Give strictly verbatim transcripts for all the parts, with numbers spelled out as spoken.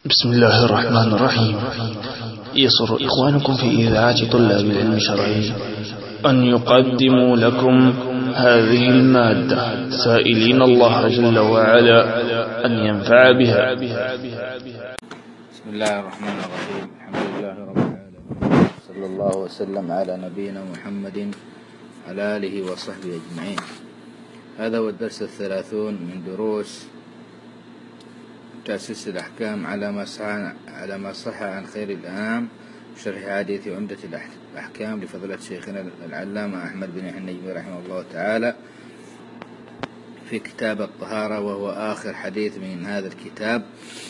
بسم الله الرحمن الرحيم. يسر إخوانكم في إذاعة طلاب العلم الشرعي أن يقدموا لكم هذه المادة سائلين الله جل وعلا أن ينفع بها. بسم الله الرحمن الرحيم. الحمد لله رب العالمين، صلى الله وسلم على نبينا محمد على آله وصحبه أجمعين. هذا هو الدرس الثلاثون من دروس تأسيس الأحكام على ما صح على ما صح عن خير الأنام، شرح حديث عمدة الأحكام لفضيلة شيخنا العلامة أحمد بن النجمي رحمه الله تعالى في كتاب الطهارة، وهو آخر حديث من هذا الكتاب،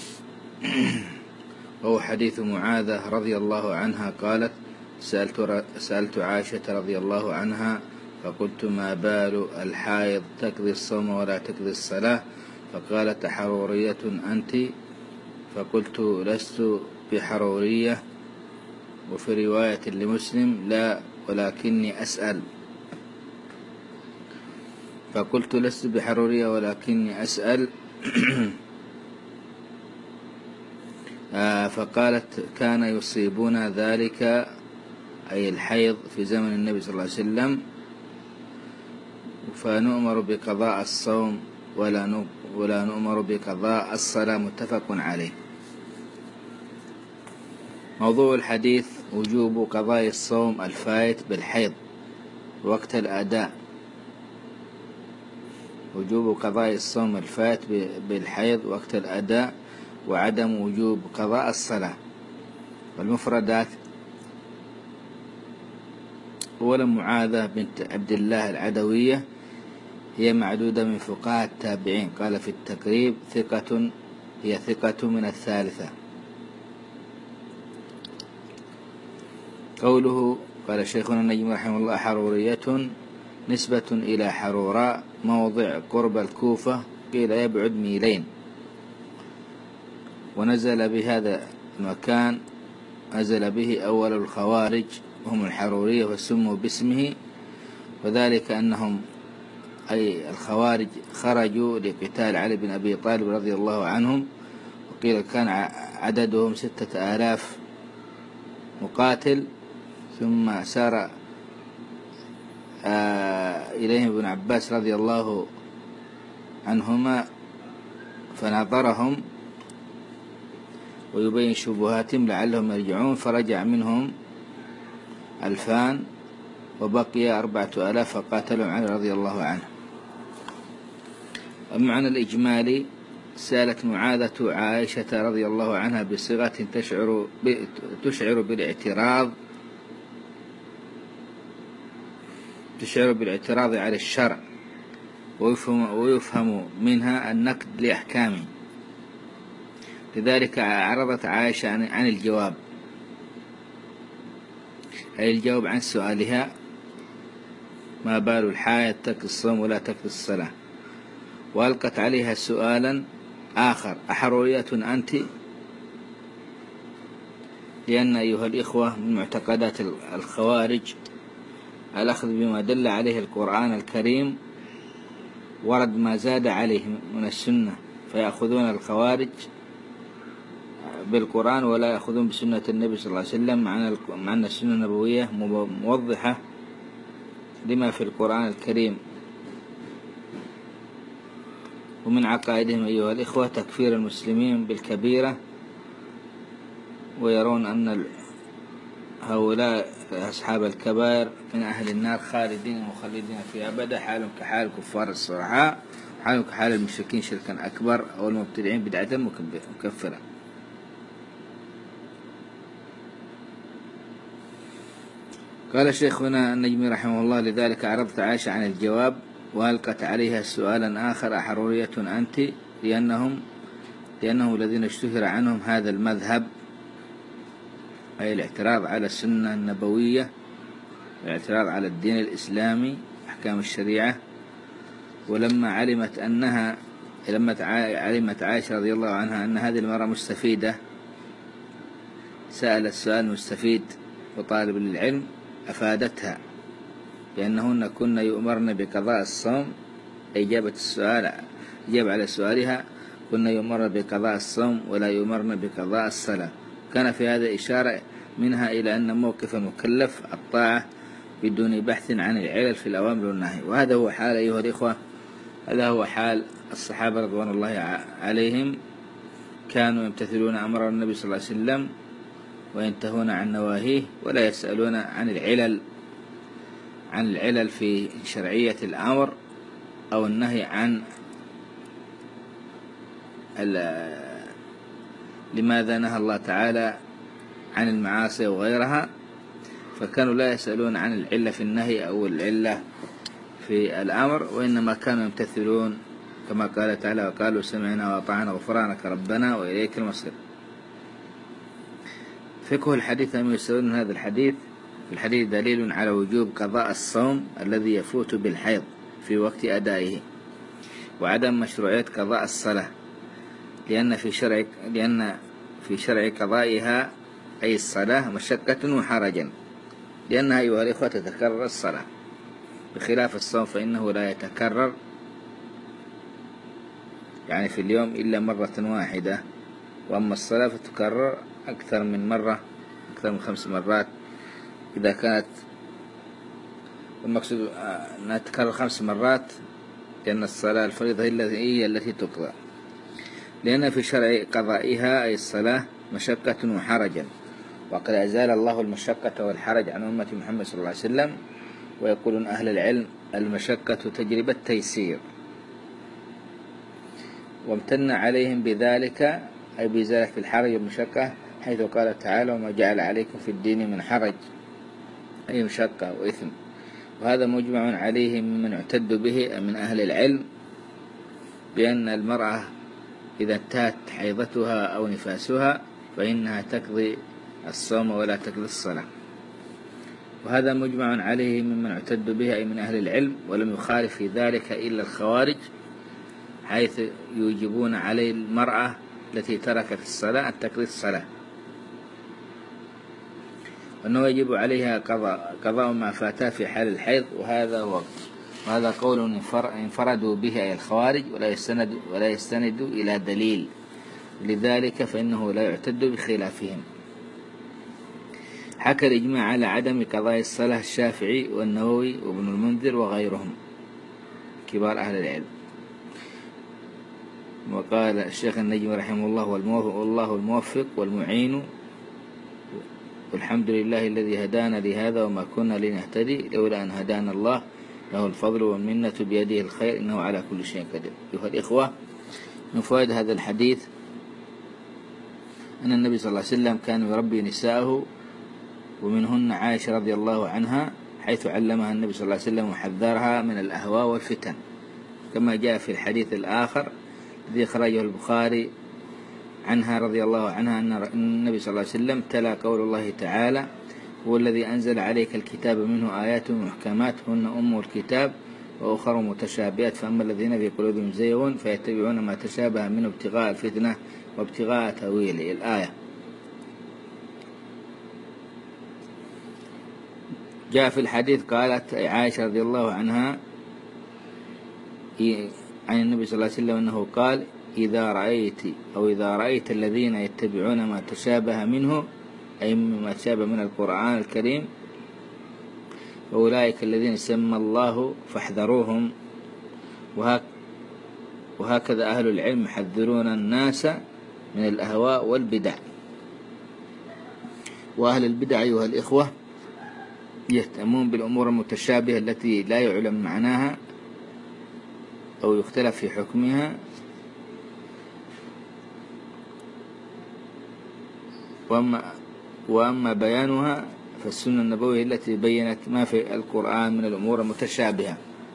وهو حديث معاذة رضي الله عنها قالت: سألت, سألت عائشة رضي الله عنها فقلت: ما بال الحائض تقضي الصوم ولا تقضي الصلاة؟ فقالت: حرورية أنت؟ فقلت: لست بحرورية. وفي رواية لمسلم: لا ولكني أسأل. فقلت: لست بحرورية ولكني أسأل. فقالت: كان يصيبنا ذلك، أي الحيض، في زمن النبي صلى الله عليه وسلم، فنؤمر بقضاء الصوم ولا ولا نؤمر بقضاء الصلاة. متفق عليه. موضوع الحديث: وجوب قضاء الصوم الفائت بالحيض وقت الأداء. وجوب قضاء الصوم الفائت بالحيض وقت الأداء، وعدم وجوب قضاء الصلاة. والمفردات: أولا، معاذة بنت عبد الله العدوية، هي معدودة من فقهاء التابعين. قال في التقريب: ثقة، هي ثقة من الثالثة. قوله قال شيخنا النجم رحمه الله: حرورية نسبة إلى حروراء، موضع قرب الكوفة، قيل يبعد ميلين. ونزل بهذا المكان نزل به أول الخوارج، هم الحرورية، فسموا باسمه، وذلك أنهم أي الخوارج خرجوا لقتال علي بن أبي طالب رضي الله عنهم، وقيل كان عددهم ستة آلاف مقاتل. ثم سار إليهم ابن عباس رضي الله عنهما فناظرهم ويبين شبهاتهم لعلهم يرجعون، فرجع منهم ألفان وبقي أربعة آلاف فقاتلهم علي رضي الله عنه. المعنى الإجمالي: سألت معاذة عائشة رضي الله عنها بصيغة تشعر تشعر بالاعتراض تشعر بالاعتراض على الشرع، ويفهم, ويفهم منها النقد لأحكامه. لذلك عرضت عائشة عن الجواب، أي الجواب عن سؤالها: ما بال الحائض تقضي الصوم ولا تقضي الصلاة؟ وألقت عليها سؤالا آخر: أحرورية أنت؟ لأن أيها الإخوة من معتقدات الخوارج الأخذ بما دل عليه القرآن الكريم، ورد ما زاد عليه من السنة، فيأخذون الخوارج بالقرآن ولا يأخذون بسنة النبي صلى الله عليه وسلم، مع أن السنة النبوية موضحة لما في القرآن الكريم. ومن عقائدهم أيها الإخوة تكفير المسلمين بالكبيرة، ويرون أن هؤلاء أصحاب الكبائر من أهل النار خالدين مخلدين في أبدا، حالهم كحال الكفار الصرحاء، حالهم كحال المشركين شركا أكبر أو المبتدعين بدعة مكفرة. قال شيخنا النجمي رحمه الله: لذلك عرضت عائشة عن الجواب، وألقت عليها سؤالا آخر: أحرورية أنت؟ لأنهم لأنهم الذين اشتهر عنهم هذا المذهب، أي الاعتراض على السنة النبوية، الاعتراض على الدين الإسلامي، أحكام الشريعة. ولما علمت أنها لما علمت عائشة رضي الله عنها أن هذه المرأة مستفيدة، سألت السؤال مستفيد، وطالب للعلم أفادتها لأنهن كن يؤمرن بقضاء الصوم. إجابة السؤال إجابة على سؤالها: كنا يؤمرن بقضاء الصوم ولا يؤمرن بقضاء الصلاة. كان في هذا إشارة منها إلى أن موقف المكلف الطاعة بدون بحث عن العلل في الأوامر والنهي. وهذا هو حال أيها الإخوة، هذا هو حال الصحابة رضوان الله عليهم، كانوا يمتثلون أمر النبي صلى الله عليه وسلم وينتهون عن نواهيه، ولا يسألون عن العلل عن العلل في شرعية الأمر أو النهي عن لماذا نهى الله تعالى عن المعاصي وغيرها. فكانوا لا يسألون عن العلة في النهي أو العلة في الأمر، وإنما كانوا يمتثلون كما قال تعالى: وقالوا سمعنا وأطعنا غفرانك ربنا وإليك المصير. فقه الحديث أم يسألون من هذا الحديث؟ في الحديث دليل على وجوب قضاء الصوم الذي يفوت بالحيض في وقت أدائه، وعدم مشروعية قضاء الصلاة، لأن في شرع لأن في شرع قضائها أي الصلاة مشقة وحرجا، لأنها أيها الإخوة تتكرر الصلاة، بخلاف الصوم فإنه لا يتكرر يعني في اليوم إلا مرة واحدة، وأما الصلاة فتكرر أكثر من مرة، أكثر من خمس مرات إذا كانت المقصود أنها تكرر خمس مرات، لأن الصلاة الفريضة هي التي تقضى، لأن في شرع قضائها أي الصلاة مشقة وحرجا، وقد أزال الله المشقة والحرج عن أمة محمد صلى الله عليه وسلم. ويقولون أهل العلم: المشقة تجربة التيسير، وامتن عليهم بذلك أي بإزالة الحرج والمشقة، حيث قال تعالى: وما جعل عليكم في الدين من حرج، أي مشقة وإثم. وهذا مجمع عليه ممن اعتد به من أهل العلم، بأن المرأة إذا انتهت حيضتها أو نفاسها فإنها تقضي الصوم ولا تقضي الصلاة. وهذا مجمع عليه ممن اعتد به أي من أهل العلم، ولم يخالف في ذلك إلا الخوارج، حيث يوجبون عليه المرأة التي تركت الصلاة أن تقضي الصلاة، وأنه يجب عليها قضاء قضاء ما فاتها في حال الحيض. وهذا هو وهذا قول انفردوا به أي الخوارج، ولا يستند ولا يستند إلى دليل، لذلك فإنه لا يعتد بخلافهم. حكى الإجماع على عدم قضاء الصلاة الشافعي والنووي وابن المنذر وغيرهم كبار أهل العلم. وقال الشيخ النجم رحمه الله: والله الموفق والمعين، والحمد لله الذي هدانا لهذا وما كنا لنهتدي لولا أن هدانا الله، له الفضل والمنة بيده الخير إنه على كل شيء قدير. أيها الإخوة، من فوائد هذا الحديث أن النبي صلى الله عليه وسلم كان يربي نساءه، ومنهن عائشة رضي الله عنها، حيث علمها النبي صلى الله عليه وسلم وحذرها من الأهواء والفتن، كما جاء في الحديث الآخر الذي خرجه البخاري عنها رضي الله عنها أن النبي صلى الله عليه وسلم تلا قول الله تعالى: هو الذي أنزل عليك الكتاب منه آيات محكمات هن أم الكتاب وأخر متشابهات، فأما الذين في قلوبهم زيغ فيتبعون ما تشابه منه ابتغاء الفتنة وابتغاء تأويله. الآية. جاء في الحديث قالت عائشة رضي الله عنها عن النبي صلى الله عليه وسلم أنه قال: إذا رأيت أو إذا رأيت الذين يتبعون ما تشابه منه، أي ما تشابه من القرآن الكريم، وأولئك الذين سمى الله فاحذروهم. وهكذا أهل العلم يحذرون الناس من الأهواء والبدع. وأهل البدع أيها الإخوة يهتمون بالأمور المتشابهة التي لا يعلم معناها أو يختلف في حكمها، وأما, وأما بيانها فالسنة النبوية التي بينت ما في القرآن من الأمور المتشابهة.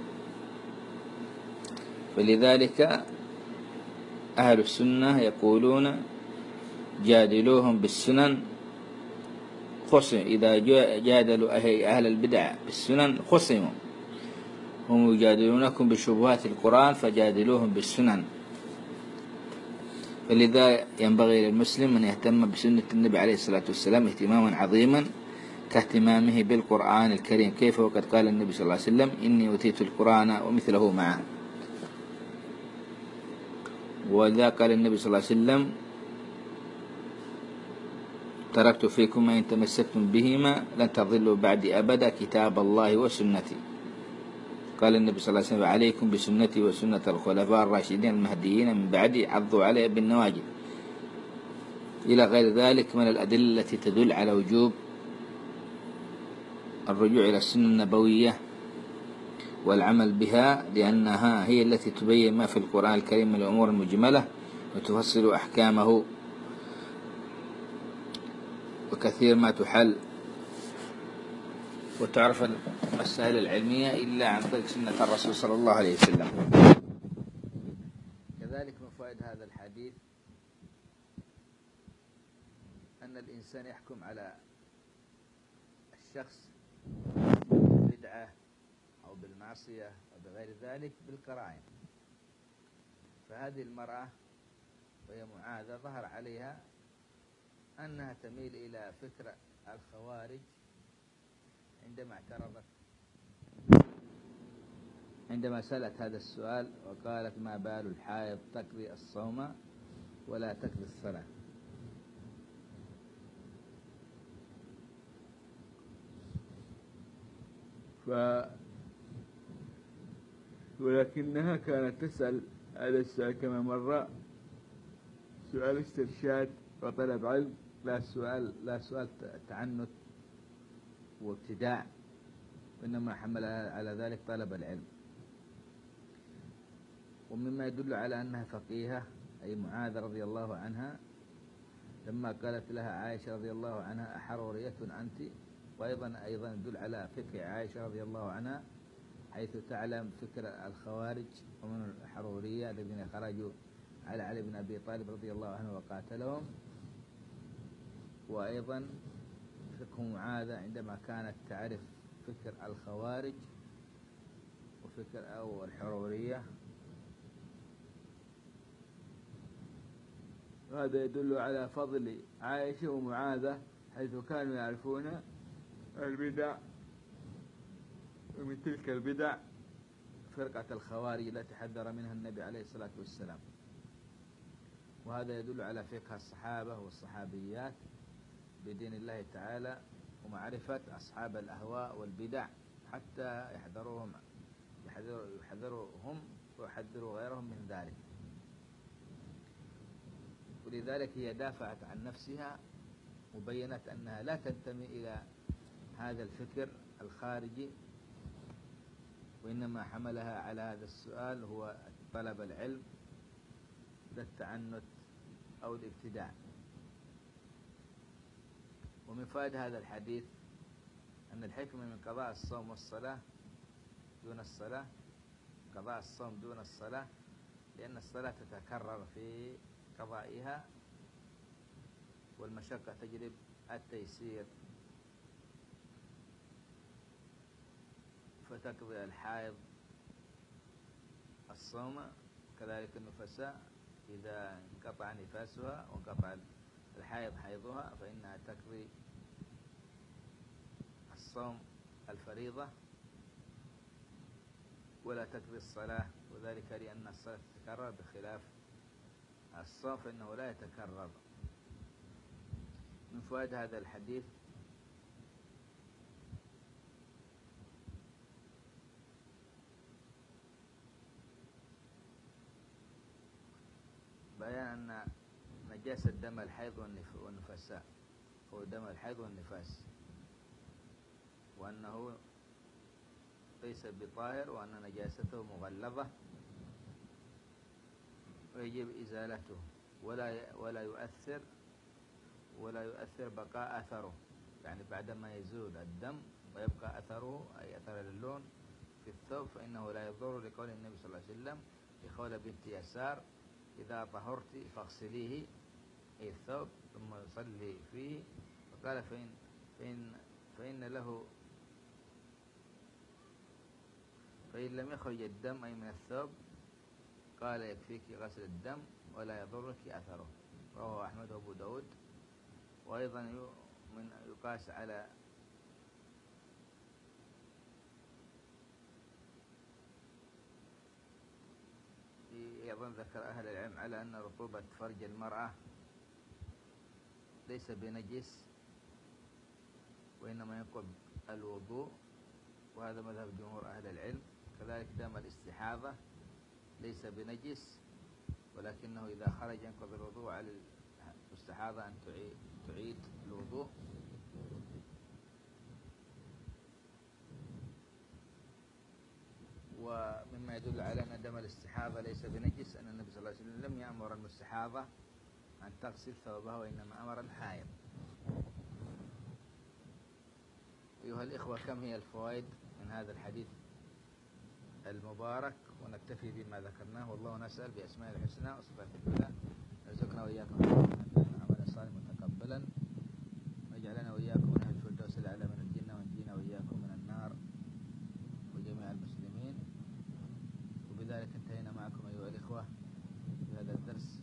فلذلك أهل السنة يقولون: جادلوهم بالسنن خصم. إذا جادلوا أهل البدع بالسنن خصموا، هم يجادلونكم بشبهات القرآن فجادلوهم بالسنن. فلذا ينبغي للمسلم أن يهتم بسنة النبي عليه الصلاة والسلام اهتماما عظيما كاهتمامه بالقرآن الكريم، كيف وقد قال النبي صلى الله عليه وسلم: إني أوتيت القرآن ومثله معه. وذا قال النبي صلى الله عليه وسلم تركت فيكم ما إن تمسكتم بهما لن تضلوا بعدي أبدا كتاب الله وسنتي. قال النبي صلى الله عليه وسلم عليكم بسنتي وسنة الخلفاء الراشدين المهديين من بعدي عضوا عليها بالنواجذ، إلى غير ذلك من الأدلة التي تدل على وجوب الرجوع إلى السنة النبوية والعمل بها، لأنها هي التي تبين ما في القرآن الكريم من الأمور المجملة وتفصل أحكامه، وكثير ما تحل وتعرف المسائل العلمية إلا عن طريق سنة الرسول صلى الله عليه وسلم. كذلك من فوائد هذا الحديث أن الإنسان يحكم على الشخص بالبدعة أو بالمعصية أو بغير ذلك بالقرائن. فهذه المرأة وهي معاذة ظهر عليها أنها تميل إلى فكر الخوارج عندما اعترضت عندما سألت هذا السؤال وقالت ما بال الحائض تقضي الصوم ولا تقضي الصلاة. ف ولكنها كانت تسأل هذا السؤال كما مر سؤال استرشاد وطلب علم، لا سؤال لا سؤال تعنت وابتداع، وإنما حملها على ذلك طلب العلم. ومما يدل على أنها فقيهة أي معاذ رضي الله عنها لما قالت لها عائشة رضي الله عنها أحرورية أنت، وأيضا أيضا يدل على فقه عائشة رضي الله عنها حيث تعلم فكر الخوارج ومن الحرورية الذين خرجوا على علي بن أبي طالب رضي الله عنه وقاتلهم، وأيضا فقه معاذة عندما كانت تعرف فكر الخوارج وفكر أو الحرورية. هذا يدل على فضل عائشة ومعاذة حيث كانوا يعرفون البدع، ومن تلك البدع فرقة الخوارج التي حذر منها النبي عليه الصلاة والسلام. وهذا يدل على فقه الصحابة والصحابيات بدين الله تعالى ومعرفة أصحاب الأهواء والبدع حتى يحذروهم يحذرهم ويحذروا غيرهم من ذلك. ولذلك هي دافعت عن نفسها وبينت أنها لا تنتمي إلى هذا الفكر الخارجي، وإنما حملها على هذا السؤال هو طلب العلم لا التعنت أو الابتداع. ومن فائدة هذا الحديث أن الحكمة من قضاء الصوم والصلاة دون الصلاة قضاء الصوم دون الصلاة لأن الصلاة تتكرر في قضائها والمشقة تجلب التيسير، فتقضي الحائض الصوم كذلك النفساء إذا انقطع نفاسها وانقطع الحائض حيضها فإنها تقضي الصوم الفريضة ولا تقضي الصلاة، وذلك لأن الصلاة تتكرر بخلاف الصوم فإنه لا يتكرر. من فوائد هذا الحديث بيان أن نجاسة دم الحيض والنفساء هو دم الحيض والنفاس، وأنه ليس بطاهر، وأن نجاسته مغلظة ويجب إزالته ولا ولا يؤثر ولا يؤثر بقاء أثره، يعني بعدما يزول الدم ويبقى أثره أي أثر اللون في الثوب فإنه لا يضر، لقول النبي صلى الله عليه وسلم لخولة بنت يسار إذا طهرت فاغسليه أي الثوب ثم يصلي فيه، فقال فإن, فإن, فإن له فإن لم يخرج الدم أي من الثوب قال يكفيك غسل الدم ولا يضرك أثره. رواه أحمد وأبو داود. وأيضا من يقاس على أيضا ذكر أهل العلم على أن رطوبة فرج المرأة ليس بنجس وإنما ينقض الوضوء، وهذا مذهب جمهور أهل العلم. كذلك دم الاستحاضة ليس بنجس، ولكنه إذا خرج ينقض الوضوء على المستحاضة أن تعيد الوضوء. ومما يدل على أن دم الاستحاضة ليس بنجس أن النبي صلى الله عليه وسلم لم يأمر المستحاضة أن تغسل ثوبها، وإنما أمر الحائض. أيها الإخوة، كم هي الفوائد من هذا الحديث المبارك، ونكتفي بما ذكرناه. والله نسأل بأسماء الحسنى وصفاته العلى يرزقنا وإياكم عملا صالحا متقبلا، ويجعلنا وإياكم من أهل الفردوس الأعلى من الجنة، وينجينا وإياكم من النار وجميع المسلمين. وبذلك انتهينا معكم أيها الإخوة في هذا الدرس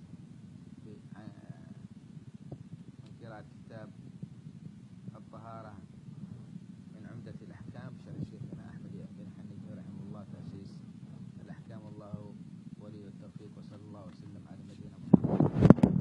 من قراءة كتاب الطهارة من عمدة الأحكام شرح شيخنا أحمد بن حنيفة رحمه الله، تأسيس الأحكام. الله ولي التوفيق، وصلى الله وسلم على نبينا محمد.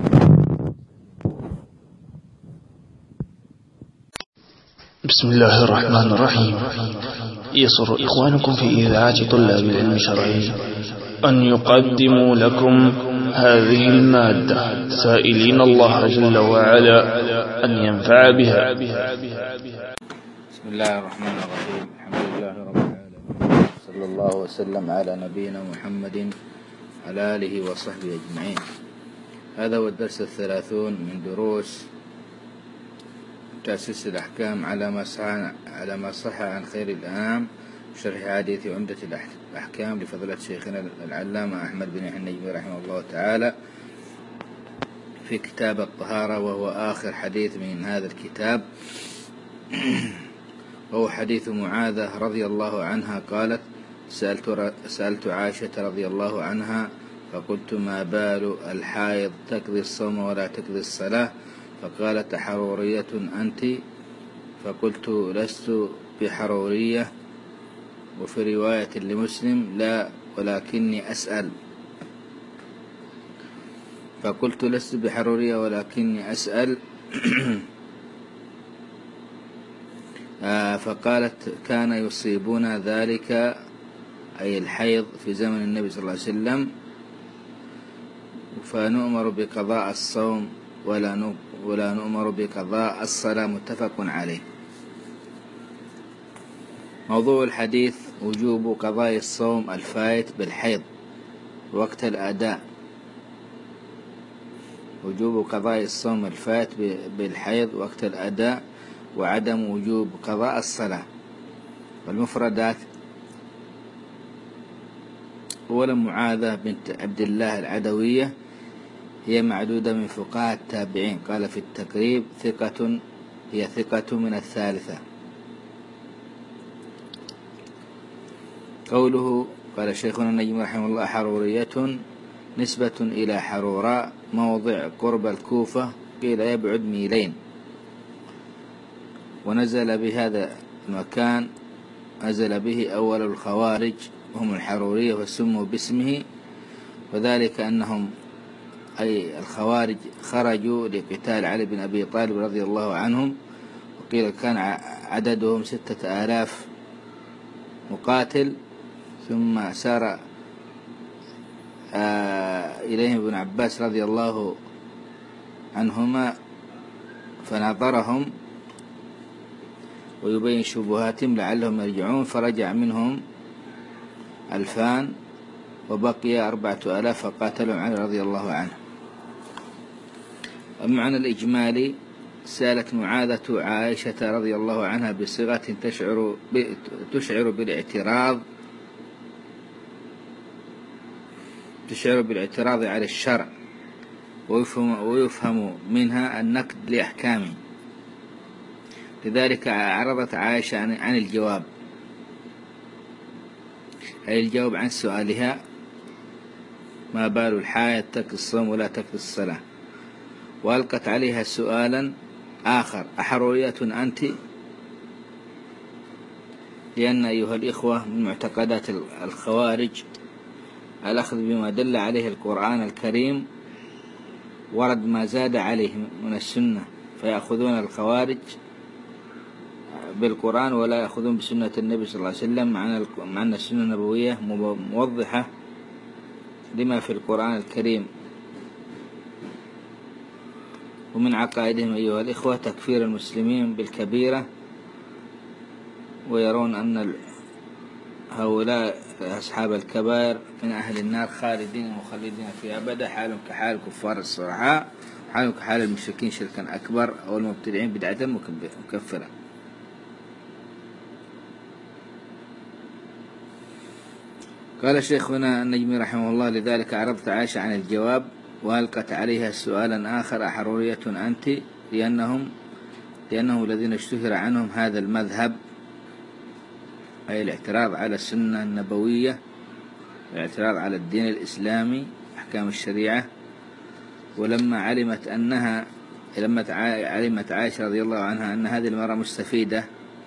بسم الله الرحمن الرحيم. يسر إخوانكم في إذاعة طلاب العلم الشرعي أن يقدموا لكم هذه المادة، سائلين الله جل وعلا أن ينفع بها. بسم الله الرحمن الرحيم. الحمد لله رب العالمين، صلى الله وسلم على نبينا محمد على آله وصحبه أجمعين. هذا هو الدرس الثلاثون من دروس تأسيس الأحكام على ما صح على ما صح عن خير الأنام، شرح حديث عمدة الأحكام لفضيلة شيخنا العلامة أحمد بن حنيفة رحمه الله تعالى في كتاب الطهارة، وهو آخر حديث من هذا الكتاب. وهو حديث معاذة رضي الله عنها قالت: سألت, سألت عائشة رضي الله عنها فقلت: ما بال الحائض تقضي الصوم ولا تقضي الصلاة؟ فقالت: حرورية أنت؟ فقلت: لست بحرورية. وفي رواية لمسلم: لا ولكني أسأل. فقلت: لست بحرورية ولكني أسأل. فقالت: كان يصيبنا ذلك، أي الحيض، في زمن النبي صلى الله عليه وسلم، فنؤمر بقضاء الصوم ولا ولا نؤمر بقضاء الصلاة. متفق عليه. موضوع الحديث: وجوب قضاء الصوم الفائت بالحيض وقت الأداء. وجوب قضاء الصوم الفائت بالحيض وقت الأداء، وعدم وجوب قضاء الصلاة. والمفردات: أولا معاذة بنت عبد الله العدوية، هي معدودة من فقهاء التابعين. قال في التقريب: ثقة، هي ثقة من الثالثة. قوله قال شيخنا النجم رحمه الله: حرورية نسبة إلى حروراء، موضع قرب الكوفة، قيل يبعد ميلين. ونزل بهذا المكان نزل به أول الخوارج هم الحرورية، وسموا باسمه، وذلك أنهم أي الخوارج خرجوا لقتال علي بن أبي طالب رضي الله عنهم، وقيل كان عددهم ستة آلاف مقاتل. ثم سار إليهم ابن عباس رضي الله عنهما فناظرهم ويبين شبهاتهم لعلهم يرجعون، فرجع منهم ألفان وبقي أربعة آلاف فقاتلوا علي رضي الله عنه. المعنى الإجمالي: سألت معاذة عائشة رضي الله عنها بصيغة تشعر تشعر بالاعتراض تشعر بالاعتراض على الشرع، ويفهم, ويفهم منها النقد لأحكامه. لذلك عرضت عائشة عن الجواب، أي الجواب عن سؤالها: ما بال الحائض تقضي الصوم ولا تقضي الصلاة؟ وألقت عليها سؤالا آخر: أحرورية أنت؟ لأن أيها الإخوة من معتقدات الخوارج الأخذ بما دل عليه القرآن الكريم، ورد ما زاد عليه من السنة، فيأخذون الخوارج بالقرآن ولا يأخذون بسنة النبي صلى الله عليه وسلم، مع أن السنة النبوية موضحة لما في القرآن الكريم. ومن عقائدهم أيها الإخوة تكفير المسلمين بالكبيرة، ويرون أن هؤلاء أصحاب الكبائر من أهل النار خالدين مخلدين فيها أبدا، حالهم كحال الكفار الصرحاء، حالهم كحال المشركين شركا أكبر أو المبتدعين بدعة مكفرة. قال شيخنا النجمي رحمه الله: لذلك عرضت عائشة عن الجواب وألقت عليها سؤالا آخر: أحرورية أنت؟ لأنهم لأنه الذين اشتهر عنهم هذا المذهب، أي الاعتراض على السنة النبوية، الاعتراض على الدين الإسلامي، أحكام الشريعة. ولما علمت أنها لما علمت عائشة رضي الله عنها أن هذه المرأة مستفيدة،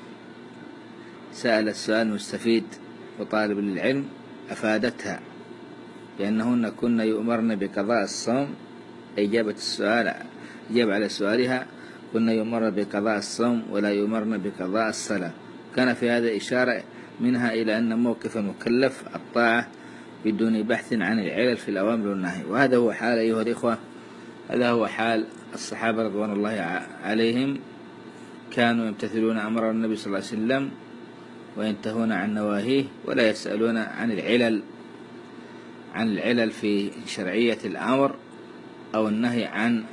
سأل السؤال مستفيد وطالب للعلم، أفادتها لأنهن كن يؤمرن بقضاء الصوم، إجابة السؤال إجابة على سؤالها، كن يؤمرن بقضاء الصوم ولا يؤمرن بقضاء الصلاة. كان في هذا إشارة منها إلى أن موقف المكلف الطاعة بدون بحث عن العلل في الأوامر والنهي. وهذا هو حال أيها الإخوة، هذا هو حال الصحابة رضوان الله عليهم، كانوا يمتثلون أمر النبي صلى الله عليه وسلم وينتهون عن نواهيه، ولا يسألون عن العلل عن العلل في شرعية الأمر أو النهي عن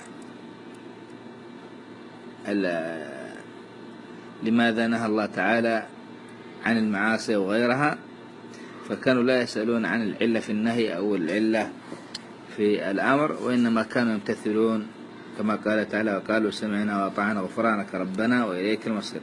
لماذا نهى الله تعالى عن المعاصي وغيرها، فكانوا لا يسألون عن العلة في النهي أو العلة في الأمر، وإنما كانوا يمتثلون كما قال تعالى: وقالوا سمعنا وأطعنا غفرانك ربنا وإليك المصير.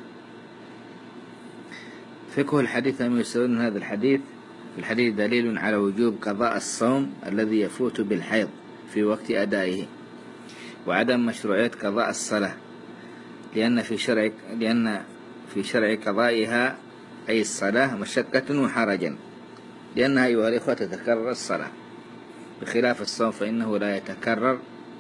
فقه الحديث أم يسألون من هذا الحديث؟ في الحديث دليل على وجوب قضاء الصوم الذي يفوت بالحيض في وقت أدائه، وعدم مشروعية قضاء الصلاة، لأن في شرع لأن في شرع قضائها أي الصلاة مشقة وحرجا، لأنها أيها الإخوة تتكرر الصلاة، بخلاف الصوم فإنه لا يتكرر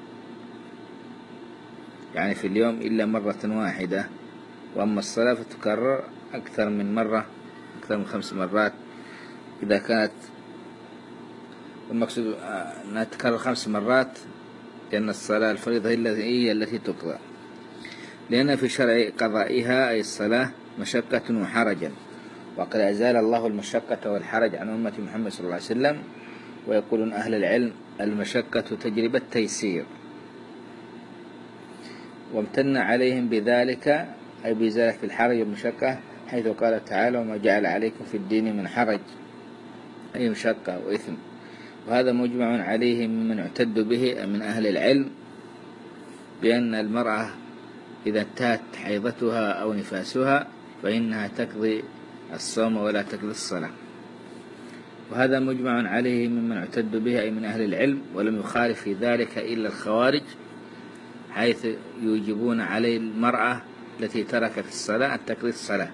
يعني في اليوم إلا مرة واحدة، وأما الصلاة فتكرر أكثر من مرة، أكثر من خمس مرات إذا كانت، المقصود أنها تكرر خمس مرات، لأن الصلاة الفريضة هي التي تقضى، لأن في شرع قضائها أي الصلاة مشقة وحرجا، وقد أزال الله المشقة والحرج عن أمة محمد صلى الله عليه وسلم. ويقولون أهل العلم: المشقة تجربة التيسير، وامتن عليهم بذلك أي بإزالة الحرج والمشقة، حيث قال تعالى: وما جعل عليكم في الدين من حرج، أي مشقة وإثم. وهذا مجمع عليه ممن اعتد به من أهل العلم، بأن المرأة إذا انتهت حيضتها أو نفاسها فإنها تقضي الصوم ولا تقضي الصلاة. وهذا مجمع عليه ممن اعتد به أي من أهل العلم، ولم يخالف في ذلك إلا الخوارج، حيث يوجبون عليه المرأة التي تركت الصلاة أن تقضي الصلاة،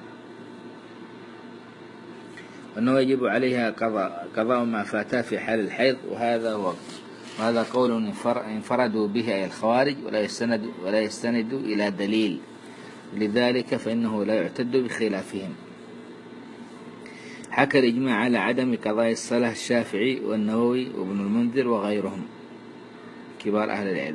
وأنه يجب عليها قضاء قضاء ما فاتها في حال الحيض. وهذا هو وهذا قول انفردوا به أي الخوارج، ولا يستند ولا يستند إلى دليل، لذلك فإنه لا يعتد بخلافهم. حكى الإجماع على عدم قضاء الصلاة الشافعي والنووي وابن المنذر وغيرهم كبار أهل العلم.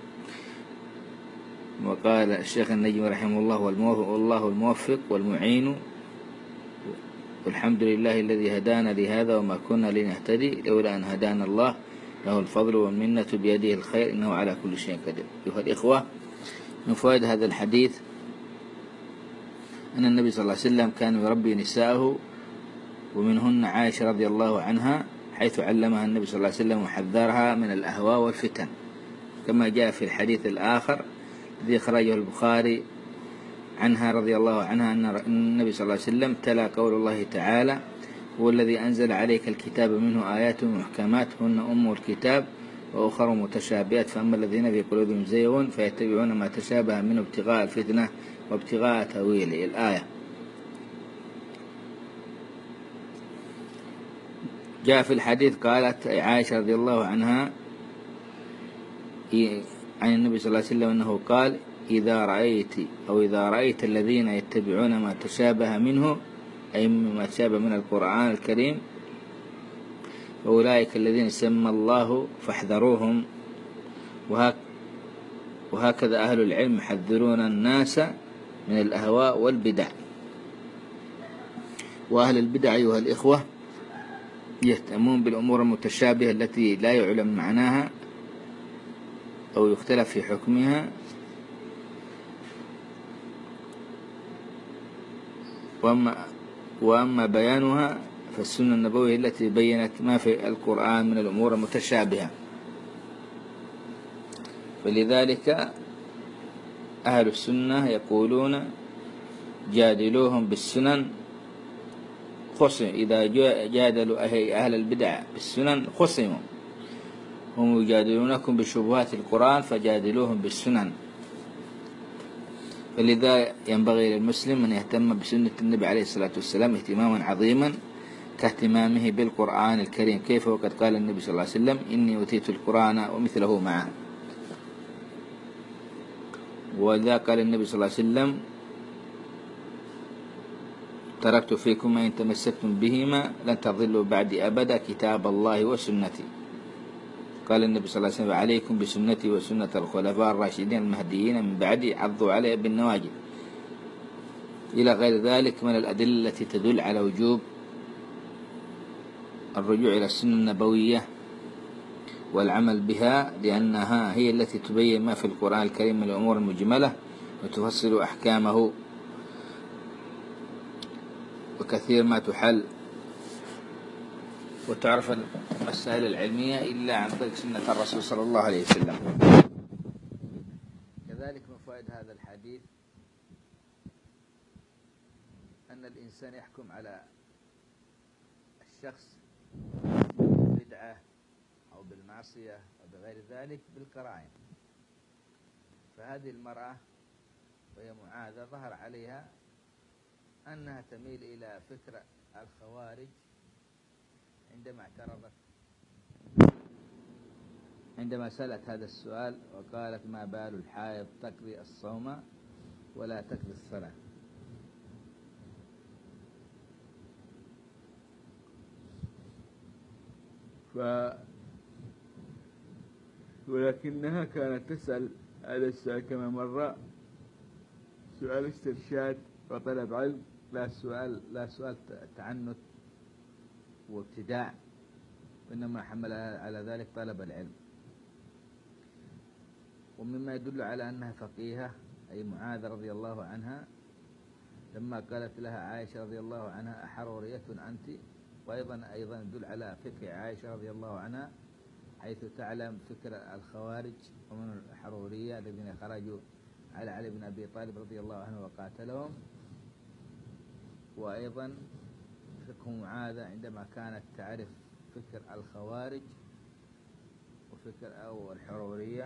وقال الشيخ النجمي رحمه الله: والله الموفق والمعين، والحمد لله الذي هدانا لهذا وما كنا لنهتدي لولا أن هدانا الله، له الفضل والمنة بيده الخير إنه على كل شيء قدير. أيها الإخوة، من فوائد هذا الحديث أن النبي صلى الله عليه وسلم كان يربي نساءه، ومنهن عائشة رضي الله عنها، حيث علمها النبي صلى الله عليه وسلم وحذرها من الأهواء والفتن، كما جاء في الحديث الآخر الذي خرجه البخاري عنها رضي الله عنها أن النبي صلى الله عليه وسلم تلا قول الله تعالى: هو الذي أنزل عليك الكتاب منه آيات محكمات هن أم الكتاب وأخر متشابهات، فأما الذين في قلوبهم زيغ فيتبعون ما تشابه منه ابتغاء الفتنة وابتغاء تأويله. الآية. جاء في الحديث قالت عائشة رضي الله عنها عن النبي صلى الله عليه وسلم أنه قال: إذا رأيت أو إذا رأيت الذين يتبعون ما تشابه منه، أي مما تشابه من القرآن الكريم، فأولئك الذين سمى الله فاحذروهم. وهكذا أهل العلم يحذرون الناس من الأهواء والبدع. وأهل البدع أيها الإخوة يهتمون بالأمور المتشابهة التي لا يعلم معناها أو يختلف في حكمها، وأما, وأما بيانها فالسنة النبوية التي بينت ما في القرآن من الأمور المتشابهة. فلذلك أهل السنة يقولون: جادلوهم بالسنن خصم. إذا جادلوا أهل البدع بالسنن خصموا. هم يجادلونكم بشبهات القرآن فجادلوهم بالسنن. فلذا ينبغي للمسلم أن يهتم بسنة النبي عليه الصلاة والسلام اهتماما عظيما كاهتمامه بالقرآن الكريم. كيف وقد قال النبي صلى الله عليه وسلم: إني أوتيت القرآن ومثله معه. ولذا قال النبي صلى الله عليه وسلم: تركت فيكم ما إن تمسكتم بهما لن تضلوا بعدي أبدا، كتاب الله وسنتي. قال النبي صلى الله عليه وسلم: عليكم بسنتي وسنة الخلفاء الراشدين المهديين من بعدي، عضوا عليها بالنواجذ، إلى غير ذلك من الأدلة التي تدل على وجوب الرجوع إلى السنة النبوية والعمل بها، لأنها هي التي تبين ما في القرآن الكريم من الأمور المجملة وتفصل أحكامه، وكثير ما تحل وتعرف المسائل العلمية إلا عن طريق سنة الرسول صلى الله عليه وسلم. كذلك من فوائد هذا الحديث أن الإنسان يحكم على الشخص بالبدعة أو بالمعصية أو بغير ذلك بالقرائن. فهذه المرأة وهي معاذة ظهر عليها أنها تميل إلى فكر الخوارج عندما اعترضت عندما سألت هذا السؤال وقالت: ما بال الحائض تقضي الصوم ولا تقضي الصلاة؟ ف ولكنها كانت تسأل هذا السؤال كما مر سؤال استرشاد وطلب علم، لا سؤال لا سؤال تعنت وابتداع، وإنما حملها على ذلك طلب العلم. ومما يدل على أنها فقيهة أي معاذ رضي الله عنها لما قالت لها عائشة رضي الله عنها: أحرورية أنت؟ وأيضا أيضا يدل على فقه عائشة رضي الله عنها حيث تعلم فكر الخوارج ومن الحرورية الذين خرجوا على علي بن أبي طالب رضي الله عنه وقاتلهم. وأيضا فقه معاذة عندما كانت تعرف فكر الخوارج وفكر أو الحرورية.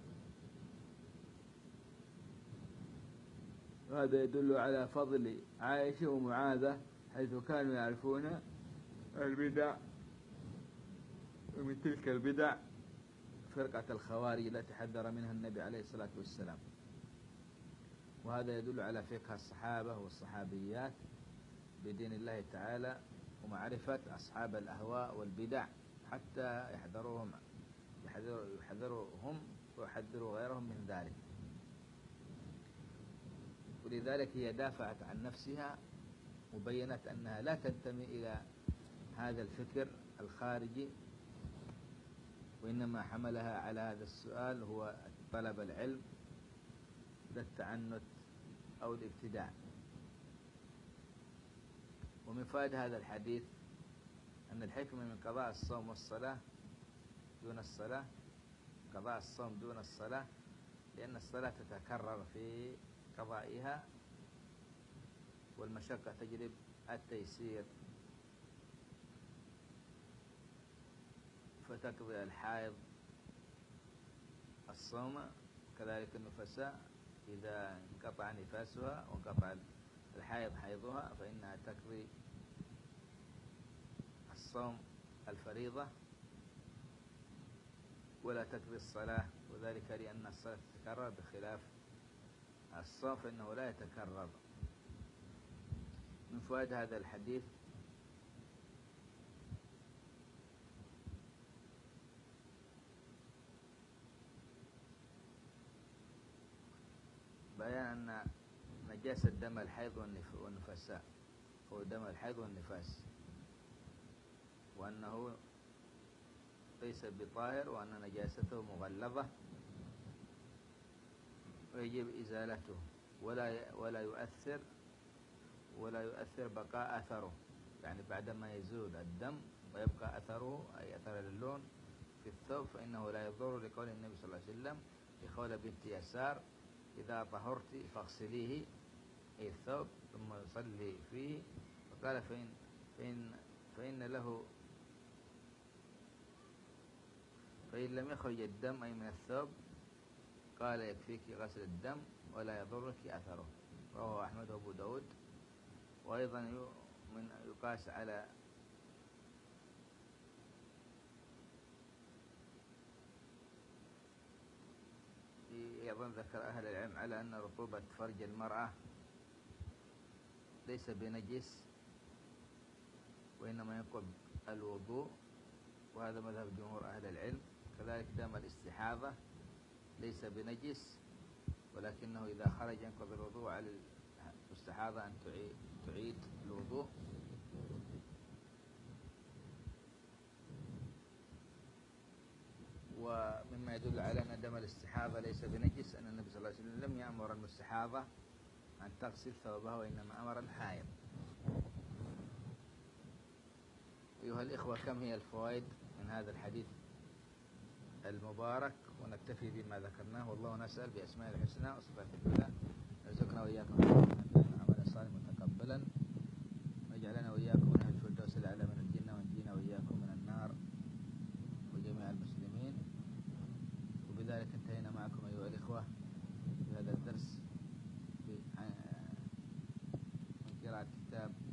هذا يدل على فضل عائشة ومعاذة حيث كانوا يعرفون البدع، ومن تلك البدع فرقة الخوارج التي حذر منها النبي عليه الصلاة والسلام. وهذا يدل على فقه الصحابة والصحابيات بدين الله تعالى ومعرفة أصحاب الأهواء والبدع حتى يحذروهم يحذروهم ويحذروا غيرهم من ذلك. ولذلك هي دافعت عن نفسها وبينت أنها لا تنتمي إلى هذا الفكر الخارجي، وإنما حملها على هذا السؤال هو طلب العلم لا التعنت أو الابتداع. ومن فائدة هذا الحديث أن الحكمة من قضاء الصوم والصلاة دون الصلاة قضاء الصوم دون الصلاة، لأن الصلاة تتكرر في قضائها والمشقة تجلب التيسير، فتقضي الحائض الصوم كذلك النفساء إذا انقطع نفاسها وانقطع الحائض حيضها فإنها تقضي الصوم الفريضة ولا تقضي الصلاة، وذلك لأن الصلاة تتكرر بخلاف الصوم فإنه لا يتكرر. من فوائد هذا الحديث بيان أن نجاسة دم الحيض والنفساء هو دم الحيض والنفاس، وأنه ليس بطاهر، وأن نجاسته مغلظة ويجب إزالته، ولا ولا يؤثر ولا يؤثر بقاء أثره، يعني بعدما يزول الدم ويبقى أثره أي أثر اللون في الثوب فإنه لا يضر، لقول النبي صلى الله عليه وسلم لخولة بنت يسار: إذا طهرت فاغسليه أي الثوب ثم يصلي فيه. وقال فإن, فإن, فإن له فإن لم يخرج الدم أي من الثوب قال يكفيك غسل الدم ولا يضرك أثره. رواه أحمد وأبو داود. وأيضا من يقاس على أيضا ذكر أهل العلم على أن رطوبة فرج المرأة ليس بنجس وإنما ينقض الوضوء، وهذا مذهب جمهور أهل العلم. كذلك دم الاستحاضة ليس بنجس ولكنه إذا خرج ينقض الوضوء، على المستحاضة أن تعيد الوضوء. ومما يدل على أن دم الاستحاضة ليس بنجس أن النبي صلى الله عليه وسلم لم يأمر المستحاضة أن تغسل ثوبها، وإنما أمر الحائض. أيها الإخوة، كم هي الفوائد من هذا الحديث المبارك، ونكتفي بما ذكرناه. والله نسأل بأسماء الحسنى وصفات العلى يرزقنا وإياكم عملا صالحا متقبلا، ويجعلنا وإياكم من أهل الفردوس الأعلى من الجنة، وينجينا وإياكم من النار وجميع المسلمين. وبذلك انتهينا معكم أيها الإخوة في هذا الدرس من قراءة كتاب